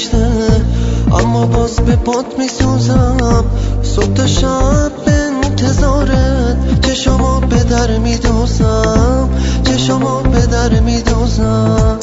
گذشته، اما باز به پات میسوزم. صبح تا شب به انتظارت، چشمو به در میدوزم، چشمو به در میدوزم.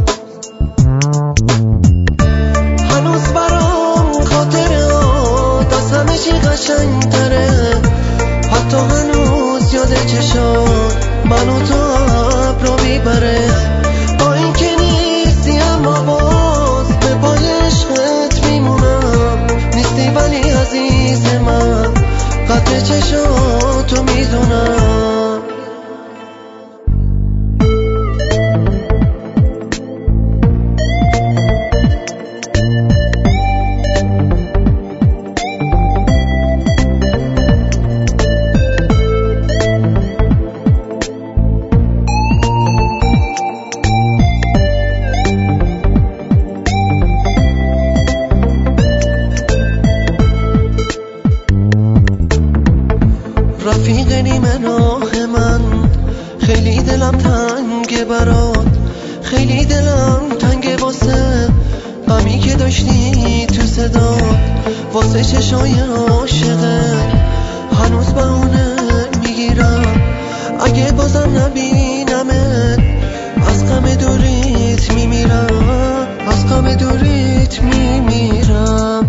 هنوز برام خاطرات از همه چی قشنگ‌تره، حتی هنوز یاد چشات منو تو ابرا میبره. با این که نیستی اما باز به پای عشقت میمونم. نیستی ولی عزیز من، قدر چشاتو میدونم. رفیق نیمه راه من، خیلی دلم تنگه برات، خیلی دلم تنگه واسه غمی که داشتی تو صدات، واسه چشای عاشقه هنوز بهونه میگیرم. اگه بازم نبینمت از غم دوریت میمیرم، از غم دوریت میمیرم.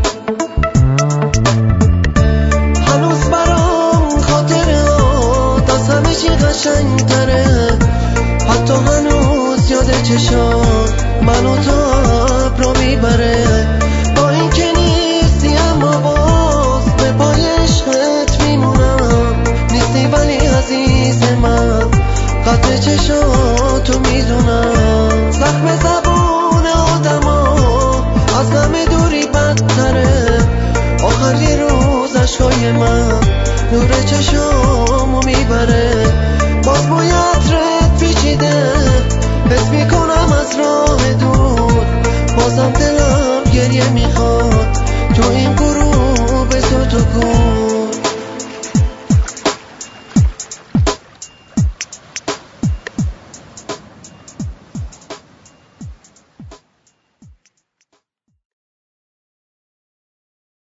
قشنگ‌تره، حتی هنوز یاد چشات منو تو ابرا میبره. با این که نیستی اما باز به پای عشقت میمونم. نیستی ولی عزیز من، قدر چشاتو میدونم. زخم زبون آدما از غم دوری بدتره، آخر یه روز عشقای من نور چشامو میبره. باز موی عطرت پیچیده، حس میکنم از راه دور